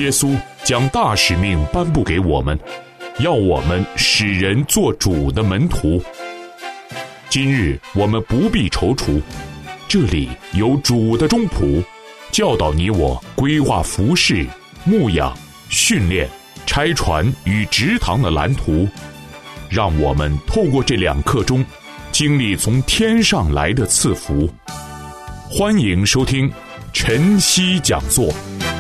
耶稣将大使命颁布给我们，要我们使人做主的门徒。今日我们不必踌躇，这里有主的中仆，教导你我规划服事、牧养、训练、拆船与植堂的蓝图，让我们透过这2课中经历从天上来的赐福。欢迎收听晨曦讲座。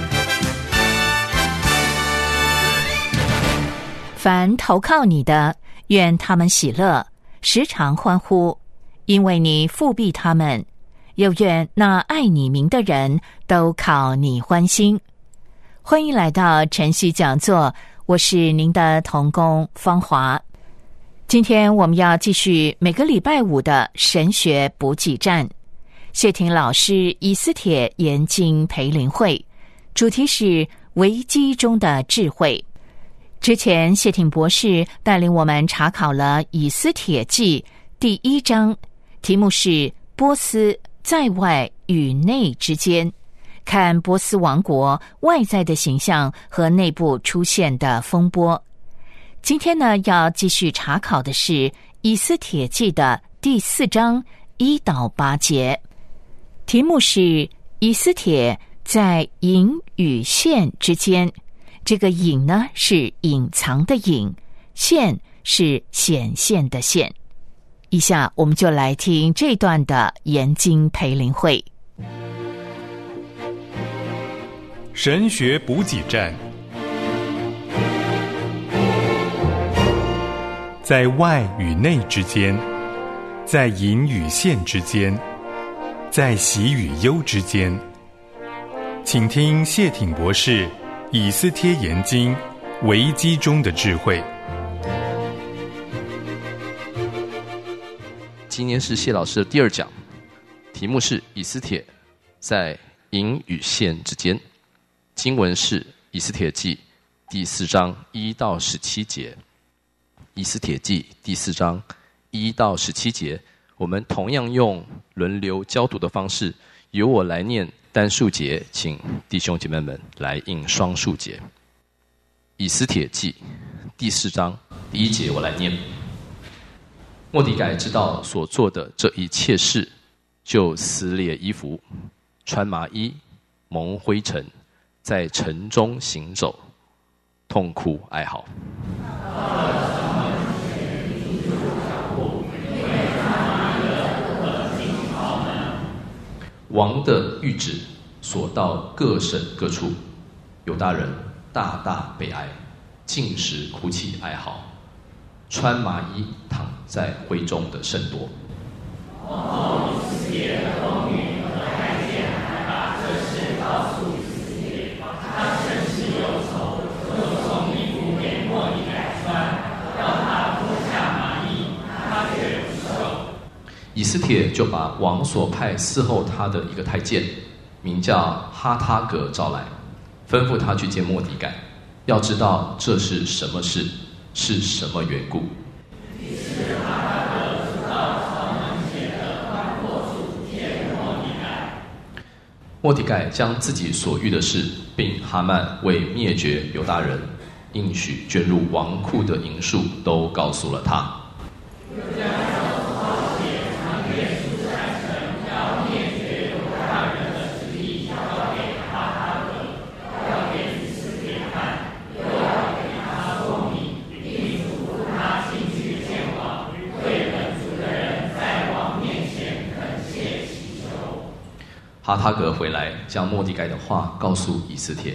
凡投靠你的，愿他们喜乐，时常欢呼，因为你复庇他们；又愿那爱你名的人都靠你欢心。欢迎来到晨曦讲座，我是您的同工芳华。今天我们要继续每个礼拜5的神学补给站，谢婷老师以斯帖研经培灵会，主题是危机中的智慧。之前谢婷博士带领我们查考了以斯帖记第1章，题目是波斯在外与内之间，看波斯王国外在的形象和内部出现的风波。今天呢，要继续查考的是以斯帖记的第4章1到8节，题目是以斯帖在隐与现之间。这个隐呢是隐藏的隐，现是显现的现。以下我们就来听这段的研经培灵会。 神学补给站，在外与内之间，在隐与现之间，在喜与忧之间。请听谢挺博士以斯帖研经危机中的智慧。 今天是谢老师的第2讲，题目是以斯帖在隐与现之间。经文是以斯帖记第4章1到17节。以斯帖记第4章1到17节，我们同样用轮流交读的方式，由我来念单数节，请弟兄姐妹们来应双数节。以斯帖记第4章第1节，我来念。末底改知道所做的这一切事，就撕裂衣服，穿麻衣，蒙灰尘，在城中行走，痛哭哀嚎。王的谕旨所到各省各处，犹大人大大悲哀，尽时哭泣哀嚎，穿麻衣躺在灰中的甚多。以斯帖就把王所派伺候他的一个太监，名叫哈他革召来，吩咐他去见末底改，要知道这是什么事，是什么缘故。末底改将自己所遇的事，并哈曼为灭绝犹大人应许捐入王库的银数，都告诉了他。哈他革回来，将末底改的话告诉以斯帖。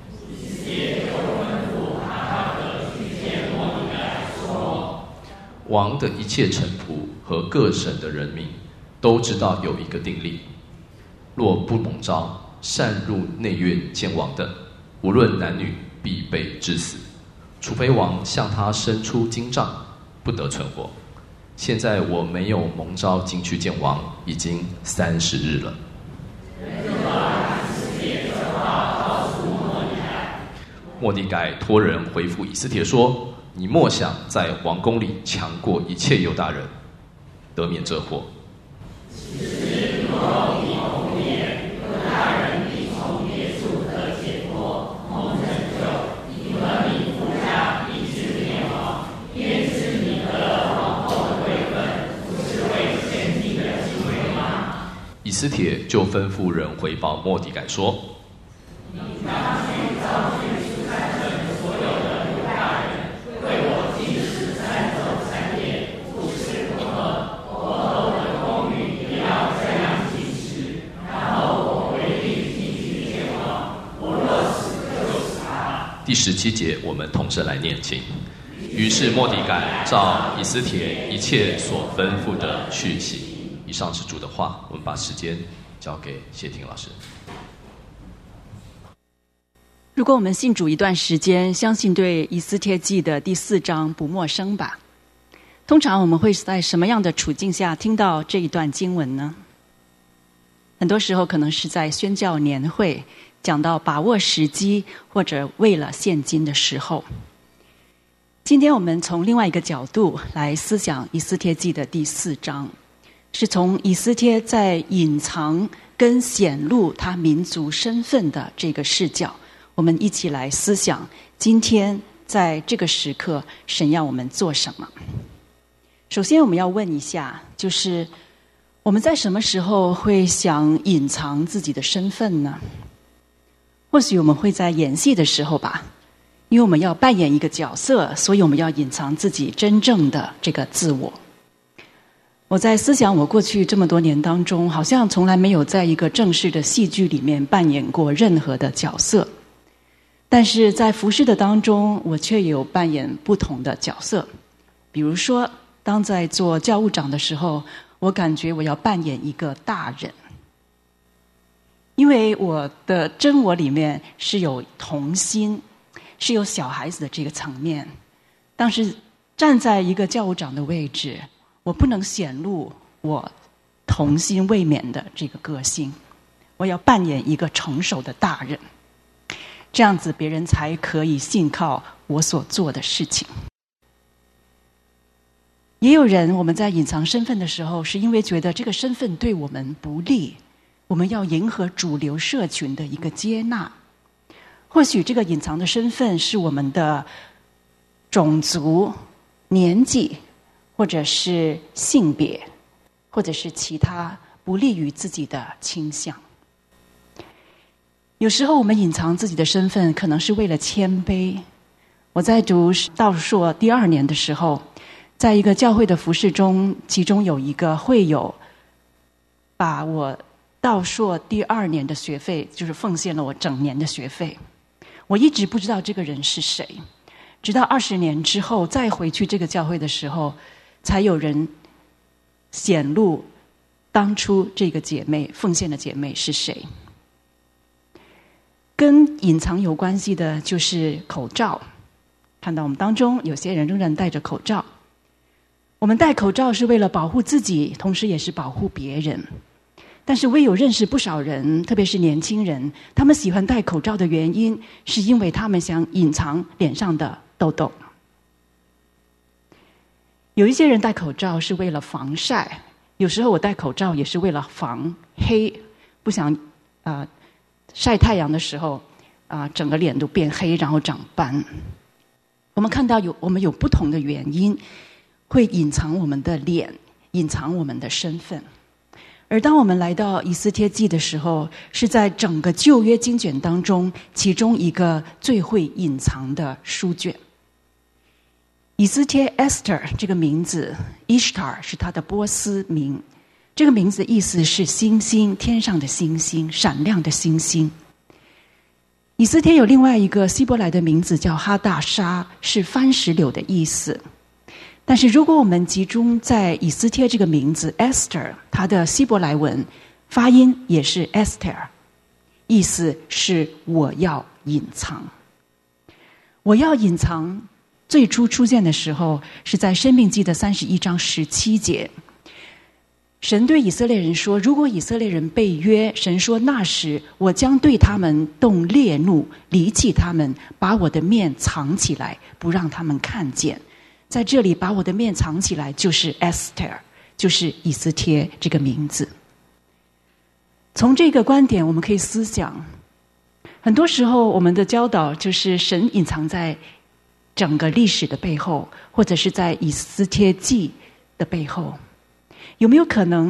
王的一切臣仆和各省的人民都知道有一个定例：若不蒙召，擅入内院见王的，无论男女，必被致死，除非王向他伸出金杖，不得存活。现在我没有蒙召进去见王，已经30日了。末底改托人回复以斯帖说：你莫想在王宫里强过一切犹大人，得免这祸。 斯帖就吩咐人回报末底改说：你当去召集书珊城所有的犹大人，为我禁食3周3夜，不吃不喝，我和我的宫女也要这样禁食。然后我回令进去见王，我若死就死他。第17节，我们同声来念，请。于是末底改照以斯帖一切所吩咐的去行。以上是主的话，我们把时间交给谢婷老师。 如果我们信主一段时间，相信对以斯帖记的第4章不陌生吧？通常我们会在什么样的处境下听到这一段经文呢？很多时候可能是在宣教年会讲到把握时机，或者为了现今的时候。今天我们从另外一个角度来思想以斯帖记的第4章，是从以斯帖在隐藏跟显露他民族身份的这个视角，我们一起来思想今天在这个时刻神要我们做什么。首先我们要问一下，就是我们在什么时候会想隐藏自己的身份呢？或许我们会在演戏的时候吧，因为我们要扮演一个角色，所以我们要隐藏自己真正的这个自我。我在思想我过去这么多年当中，好像从来没有在一个正式的戏剧里面扮演过任何的角色，但是在服事的当中，我却有扮演不同的角色。比如说，当在做教务长的时候，我感觉我要扮演一个大人，因为我的真我里面是有童心，是有小孩子的这个层面。当时站在一个教务长的位置，我不能显露我童心未泯的这个个性，我要扮演一个成熟的大人，这样子别人才可以信靠我所做的事情。也有人，我们在隐藏身份的时候，是因为觉得这个身份对我们不利，我们要迎合主流社群的一个接纳。或许这个隐藏的身份是我们的种族、年纪，或者是性别，或者是其他不利于自己的倾向。有时候我们隐藏自己的身份，可能是为了谦卑。我在读道硕第2年的时候，在一个教会的服事中，其中有一个会友把我道硕第2年的学费，就是奉献了我整年的学费。我一直不知道这个人是谁，直到20年之后再回去这个教会的时候，才有人显露当初这个姐妹奉献的姐妹是谁。跟隐藏有关系的就是口罩，看到我们当中有些人仍然戴着口罩。我们戴口罩是为了保护自己，同时也是保护别人。但是我也有认识不少人，特别是年轻人，他们喜欢戴口罩的原因，是因为他们想隐藏脸上的痘痘。有一些人戴口罩是为了防晒，有时候我戴口罩也是为了防黑，不想晒太阳的时候整个脸都变黑，然后长斑。我们看到我们有不同的原因会隐藏我们的脸，隐藏我们的身份。而当我们来到以斯帖记的时候，是在整个旧约经卷当中其中一个最会隐藏的书卷。以斯帖 Esther 这个名字 Ishtar 是他的波斯名，这个名字的意思是星星，天上的星星，闪亮的星星。以斯帖有另外一个希伯来的名字叫哈大沙，是番石榴的意思。但是如果我们集中在以斯帖这个名字 Esther， 它的希伯来文发音也是 Esther， 意思是我要隐藏。我要隐藏最初出现的时候是在申命记的31章17节，神对以色列人说，如果以色列人背约，神说那时我将对他们动烈怒，离弃他们，把我的面藏起来，不让他们看见。在这里把我的面藏起来就是 Esther， 就是以斯帖这个名字。从这个观点我们可以思想，很多时候我们的教导就是神隐藏在整个历史的背后，或者是在以斯帖记的背后。有没有可能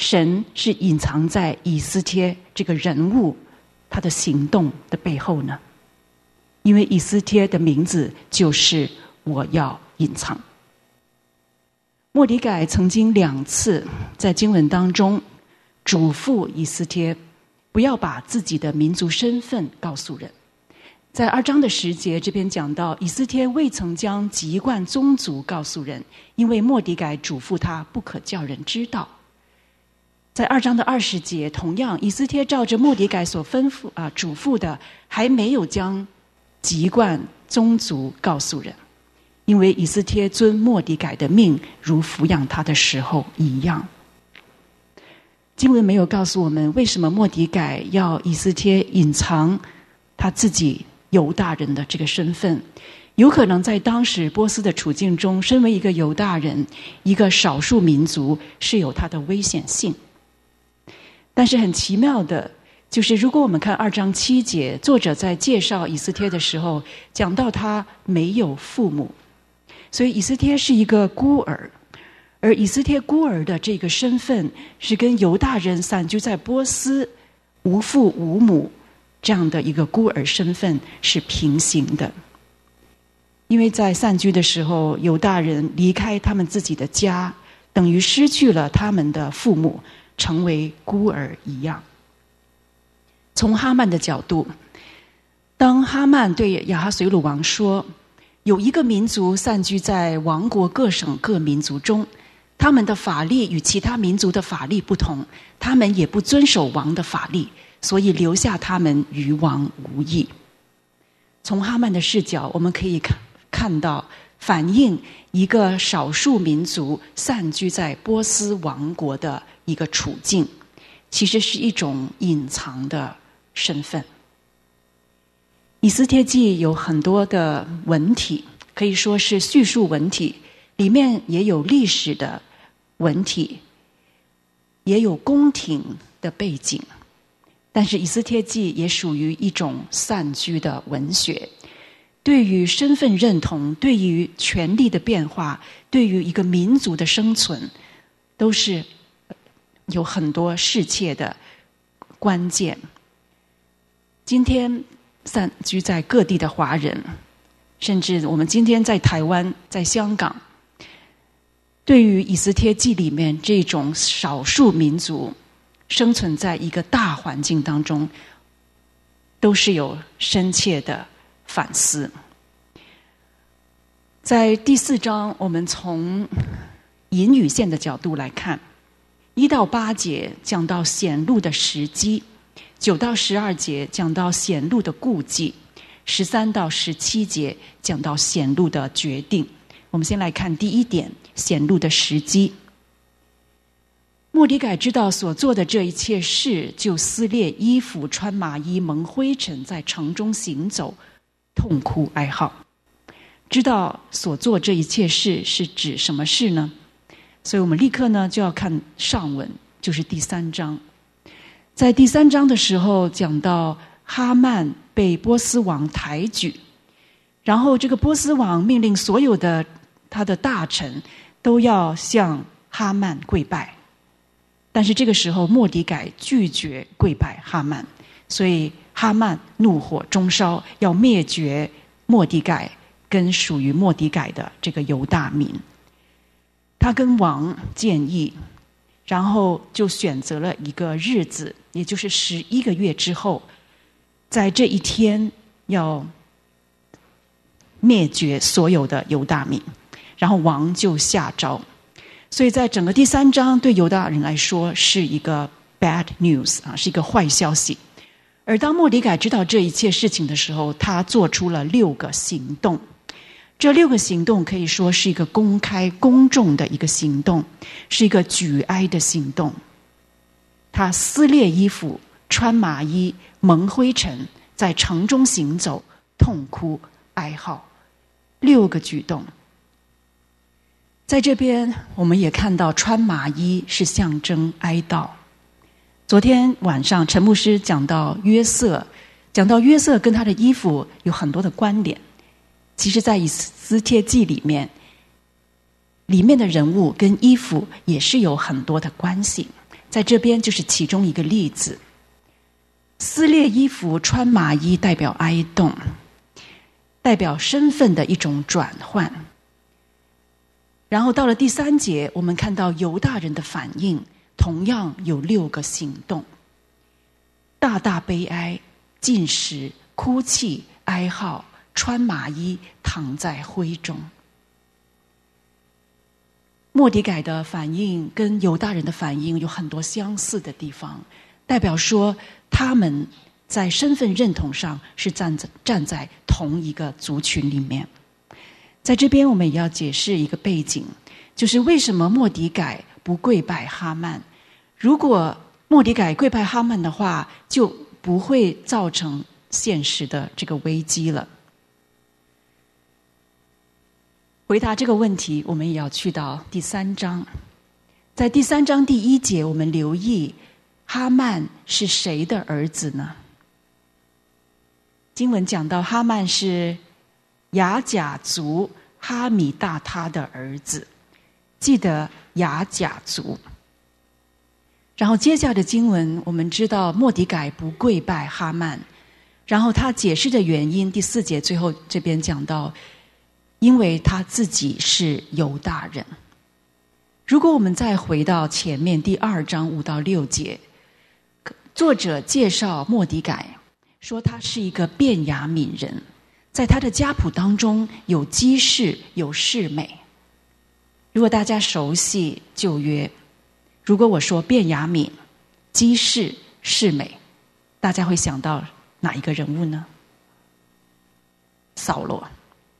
神是隐藏在以斯帖这个人物他的行动的背后呢？因为以斯帖的名字就是我要隐藏。末底改曾经2次在经文当中嘱咐以斯帖不要把自己的民族身份告诉人。在2章的10节这边讲到，以斯帖未曾将籍贯宗族告诉人，因为末底改嘱咐他不可叫人知道。在2章的20节，同样以斯帖照着末底改所吩咐嘱咐的，还没有将籍贯宗族告诉人，因为以斯帖遵末底改的命，如抚养他的时候一样。经文没有告诉我们为什么末底改要以斯帖隐藏他自己犹大人的这个身份。有可能在当时波斯的处境中，身为一个犹大人，一个少数民族，是有它的危险性。但是很奇妙的就是如果我们看2章7节，作者在介绍以斯帖的时候讲到他没有父母，所以以斯帖是一个孤儿。而以斯帖孤儿的这个身份是跟犹大人散居在波斯无父无母这样的一个孤儿身份是平行的。因为在散居的时候，犹大人离开他们自己的家，等于失去了他们的父母，成为孤儿一样。从哈曼的角度，当哈曼对亚哈随鲁王说，有一个民族散居在王国各省各民族中，他们的法律与其他民族的法律不同，他们也不遵守王的法律，所以留下他们与王无异。从哈曼的视角，我们可以看到反映一个少数民族散居在波斯王国的一个处境，其实是一种隐藏的身份。以斯帖记有很多的文体，可以说是叙述文体，里面也有历史的文体，也有宫廷的背景。但是以斯帖记也属于一种散居的文学，对于身份认同，对于权力的变化，对于一个民族的生存，都是有很多深切的关键。今天散居在各地的华人，甚至我们今天在台湾、在香港，对于以斯帖记里面这种少数民族生存在一个大环境当中，都是有深切的反思。在第4章，我们从隐语线的角度来看，1到8节讲到显露的时机，9到12节讲到显露的顾忌，13到17节讲到显露的决定。我们先来看第1点，显露的时机。末底改知道所做的这一切事，就撕裂衣服，穿麻衣，蒙灰尘，在城中行走，痛哭哀号。知道所做这一切事是指什么事呢？所以我们立刻呢就要看上文，就是第3章。在第3章的时候讲到哈曼被波斯王抬举，然后这个波斯王命令所有的他的大臣都要向哈曼跪拜，但是这个时候末底改拒绝跪拜哈曼，所以哈曼怒火中烧，要灭绝末底改跟属于末底改的这个犹大民。他跟王建议，然后就选择了一个日子，也就是11个月之后，在这一天要灭绝所有的犹大民，然后王就下诏。所以在整个第3章对犹大人来说是一个 bad news 是一个坏消息。而当末底改知道这一切事情的时候，他做出了6个行动。这6个行动可以说是一个公开公众的一个行动，是一个举哀的行动。他撕裂衣服，穿麻衣，蒙灰尘，在城中行走，痛哭哀号。6个举动。在这边我们也看到穿麻衣是象征哀悼。昨天晚上陈牧师讲到约瑟跟他的衣服有很多的关联。其实在以斯帖记里面的人物跟衣服也是有很多的关系。 在这边就是其中一个例子。撕裂衣服穿麻衣代表哀动，代表身份的一种转换。然后到了第3节，我们看到犹大人的反应，同样有6个行动：大大悲哀、进食、哭泣、哀号、穿麻衣、躺在灰中。末底改的反应跟犹大人的反应有很多相似的地方，代表说他们在身份认同上是站在同一个族群里面。在这边我们也要解释一个背景，就是为什么末底改不跪拜哈曼。如果末底改跪拜哈曼的话，就不会造成现实的这个危机了。回答这个问题，我们也要去到第3章。在第3章第1节，我们留意哈曼是谁的儿子呢？经文讲到哈曼是亚甲族哈米大他的儿子，记得亚甲族。然后接下来的经文，我们知道末底改不跪拜哈曼，然后他解释的原因，第4节最后这边讲到，因为他自己是犹大人。如果我们再回到前面第2章5到6节，作者介绍末底改，说他是一个便雅悯人，在他的家谱当中有基士，有示每。如果大家熟悉旧约，如果我说便雅悯、基士、示每，大家会想到哪一个人物呢？扫罗。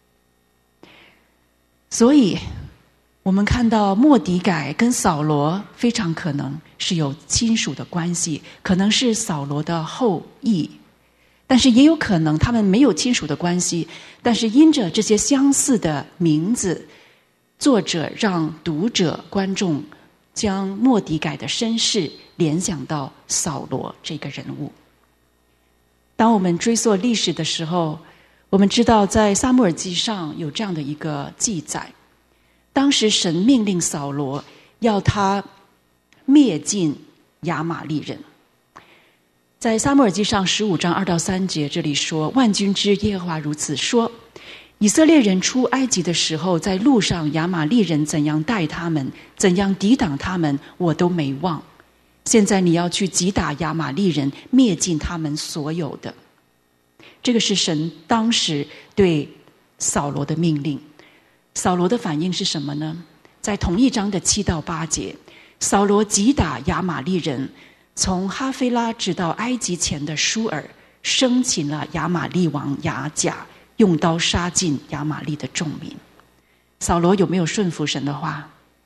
所以我们看到末底改跟扫罗非常可能是有亲属的关系，可能是扫罗的后裔，但是也有可能他们没有亲属的关系，但是因着这些相似的名字，作者让读者观众将末底改的身世联想到扫罗这个人物。当我们追溯历史的时候，我们知道在撒母耳记上有这样的一个记载，当时神命令扫罗要他灭尽亚玛力人。在撒母耳记上15章2到3节，这里说，万军之耶和华如此说，以色列人出埃及的时候，在路上亚玛力人怎样待他们，怎样抵挡他们，我都没忘。现在你要去击打亚玛力人，灭尽他们所有的。这个是神当时对扫罗的命令。扫罗的反应是什么呢？在同一章的7到8节，扫罗击打亚玛力人，从哈菲拉直到埃及前的舒尔，生擒了亚玛力王亚甲，用刀杀尽亚玛力的众民。扫罗有没有顺服神的话？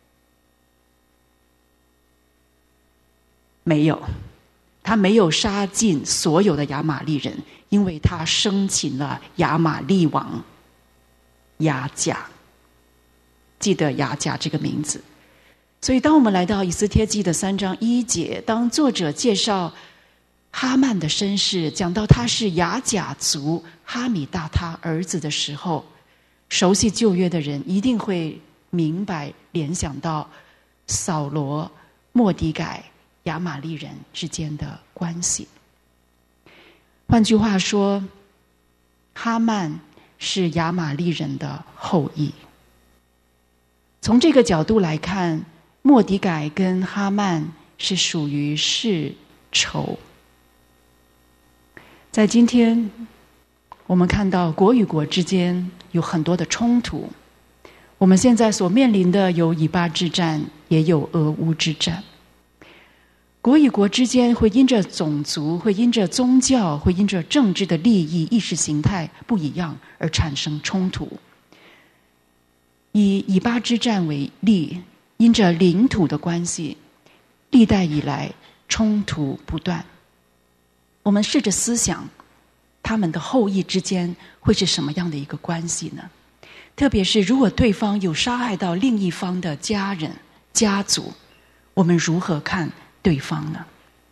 没有，他没有杀尽所有的亚玛力人，因为他生擒了亚玛力王亚甲。记得亚甲这个名字。所以当我们来到以斯帖记的3章1节，当作者介绍哈曼的身世，讲到他是亚甲族哈米大他儿子的时候，熟悉旧约的人一定会明白联想到扫罗、末底改、亚玛力人之间的关系。换句话说，哈曼是亚玛力人的后裔。从这个角度来看，末底改跟哈曼是属于世仇。在今天我们看到国与国之间有很多的冲突，我们现在所面临的有以巴之战，也有俄乌之战。国与国之间会因着种族，会因着宗教，会因着政治的利益、意识形态不一样而产生冲突。以以巴之战为例，因着领土的关系，历代以来冲突不断。我们试着思想，他们的后裔之间会是什么样的一个关系呢？特别是如果对方有杀害到另一方的家人、家族，我们如何看对方呢？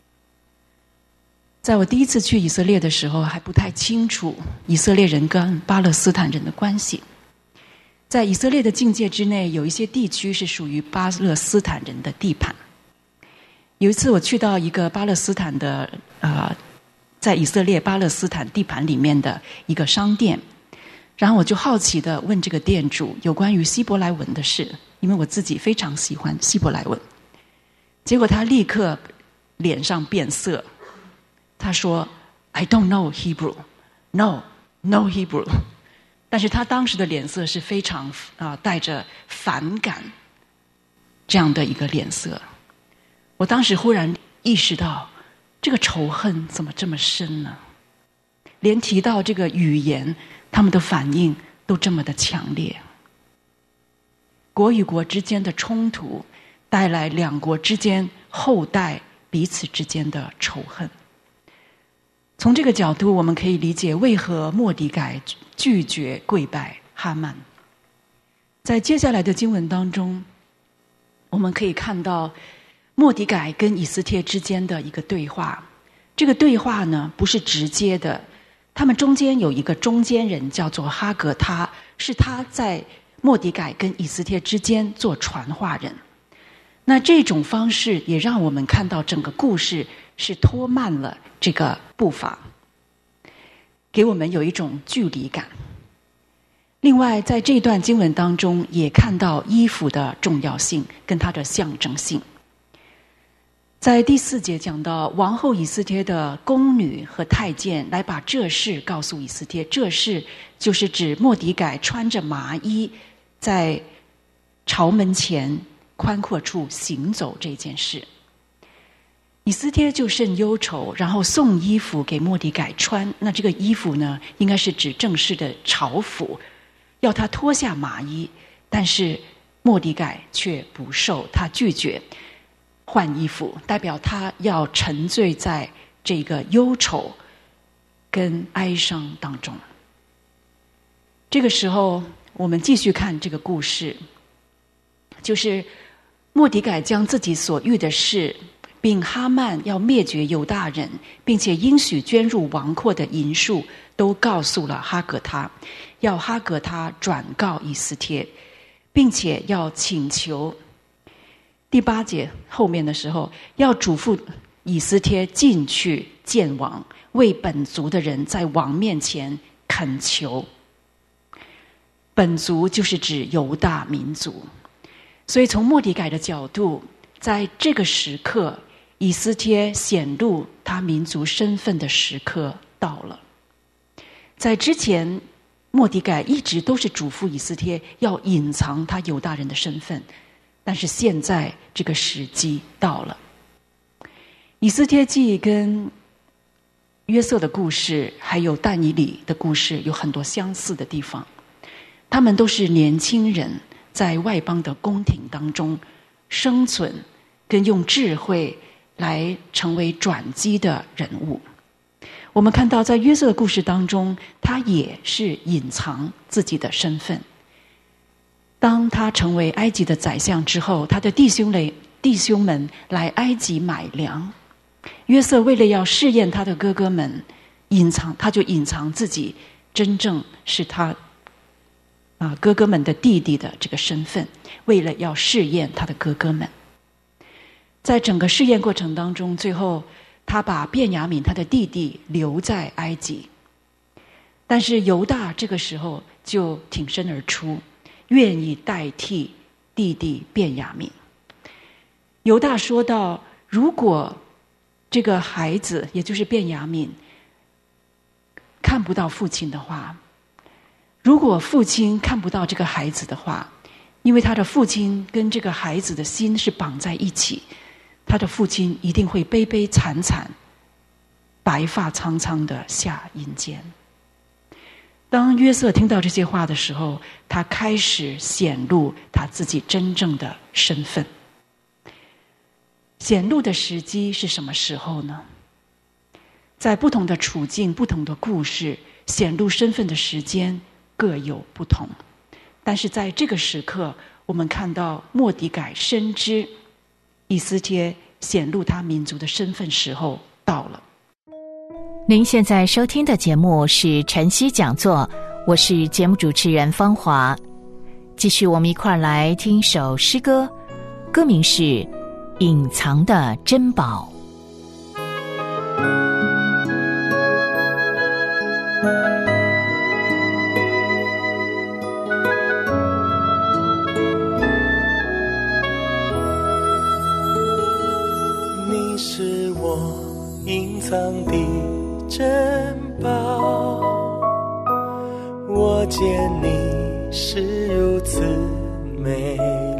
在我第一次去以色列的时候，还不太清楚以色列人跟巴勒斯坦人的关系。在以色列的境界之内，有一些地区是属于巴勒斯坦人的地盘， 有一次我去到一个巴勒斯坦的在以色列巴勒斯坦地盘里面的一个商店，然后我就好奇的问这个店主有关于希伯来文的事，因为我自己非常喜欢希伯来文。结果他立刻脸上变色，他说 I don't know Hebrew, no Hebrew。 但是他当时的脸色是非常带着反感这样的一个脸色。我当时忽然意识到，这个仇恨怎么这么深呢？连提到这个语言，他们的反应都这么的强烈。国与国之间的冲突带来两国之间后代彼此之间的仇恨。从这个角度，我们可以理解为何末底改拒绝跪拜哈曼。在接下来的经文当中，我们可以看到末底改跟以斯帖之间的一个对话。这个对话呢，不是直接的，他们中间有一个中间人叫做哈格他，是他在末底改跟以斯帖之间做传话人。那这种方式也让我们看到整个故事是拖慢了这个步伐，给我们有一种距离感。另外在这段经文当中也看到衣服的重要性跟它的象征性。在第4节讲到王后以斯帖的宫女和太监来把这事告诉以斯帖，这事就是指末底改穿着麻衣在朝门前宽阔处行走这件事。以斯帖就甚忧愁，然后送衣服给末底改穿。那这个衣服呢，应该是指正式的朝服，要他脱下麻衣，但是末底改却不受，他拒绝换衣服，代表他要沉醉在这个忧愁跟哀伤当中。这个时候我们继续看这个故事，就是末底改将自己所遇的事，并哈曼要灭绝犹大人，并且应许捐入王库的银数，都告诉了哈格他，要哈格他转告以斯帖，并且要请求。第8节后面的时候，要嘱咐以斯帖进去见王，为本族的人在王面前恳求。本族就是指犹大民族。所以从末底改的角度，在这个时刻，以斯帖显露他民族身份的时刻到了。在之前，末底改一直都是嘱咐以斯帖要隐藏他犹大人的身份，但是现在这个时机到了。以斯帖记跟约瑟的故事还有但以理的故事有很多相似的地方，他们都是年轻人在外邦的宫廷当中生存，跟用智慧来成为转机的人物。我们看到在约瑟的故事当中，他也是隐藏自己的身份。当他成为埃及的宰相之后，他的弟兄们来埃及买粮，约瑟为了要试验他的哥哥们，他就隐藏自己真正是他哥哥们的弟弟的这个身份，为了要试验他的哥哥们。在整个试验过程当中，最后他把便雅悯他的弟弟留在埃及，但是犹大这个时候就挺身而出，愿意代替弟弟便雅悯。犹大说到，如果这个孩子也就是便雅悯看不到父亲的话，如果父亲看不到这个孩子的话，因为他的父亲跟这个孩子的心是绑在一起，他的父亲一定会悲悲惨惨白发苍苍的下阴间。当约瑟听到这些话的时候，他开始显露他自己真正的身份。显露的时机是什么时候呢？在不同的处境、不同的故事，显露身份的时间各有不同。但是在这个时刻，我们看到末底改深知以斯帖显露他民族的身份时候到了。 您现在收听的节目是晨曦讲座，我是节目主持人芳华。继续我们一块儿来听一首诗歌，歌名是《 隐藏的珍宝。 你是我隐藏的珍宝，我见你是如此美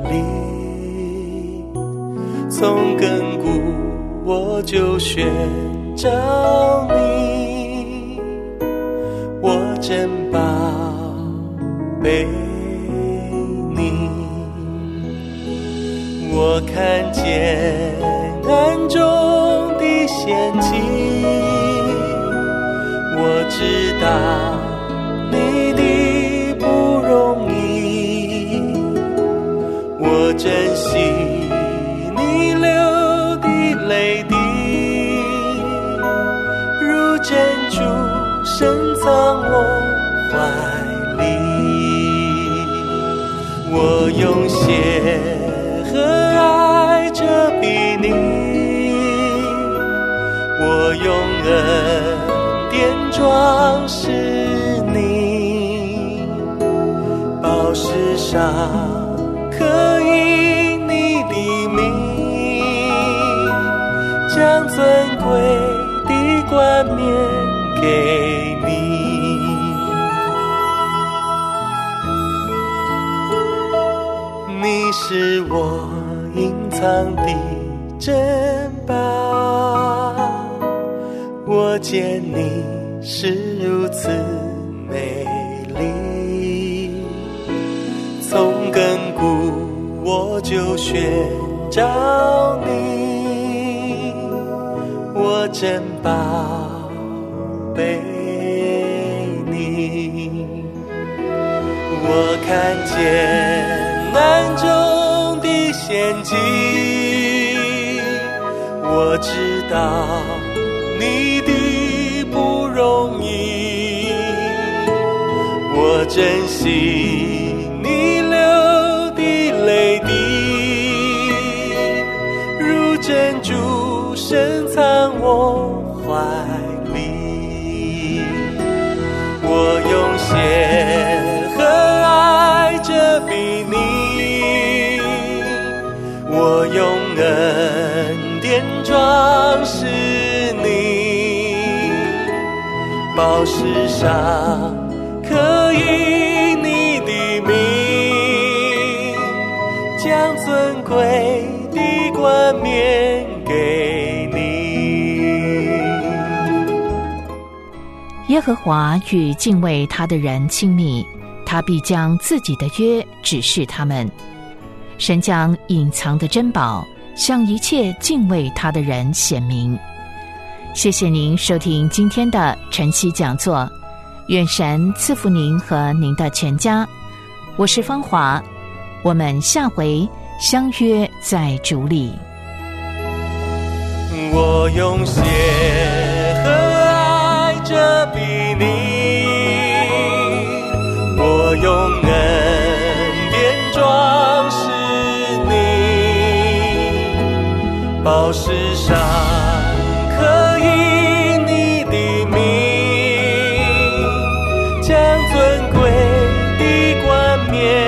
丽，从亘古我就寻找你，我珍宝贝你，我看见暗中的陷阱，我知道你的不容易，我珍惜你流的泪滴，如珍珠深藏我怀里，我用血和爱遮蔽你，我用恩典装饰你，宝石上刻印你的名，将尊贵的冠冕给你。你是我隐藏的珍宝，我见你是如此美丽，从亘古我就寻找你，我珍宝贝你，我看见暗中的陷阱，我知道你的不容易，我珍惜你流的泪滴，如珍珠深藏我怀里，我用血和爱遮蔽你，我用恩典装饰你，宝石上刻印你的名，将尊贵的冠冕给你。 耶和华与敬畏他的人亲密，他必将自己的约指示他们。神将隐藏的珍宝向一切敬畏他的人显明。谢谢您收听今天的晨曦讲座，愿神赐福您和您的全家。我是芳华，我们下回相约在主里。 我用血和爱遮蔽你，我用恩典装饰你，宝石上刻印你的名，将尊贵的冠冕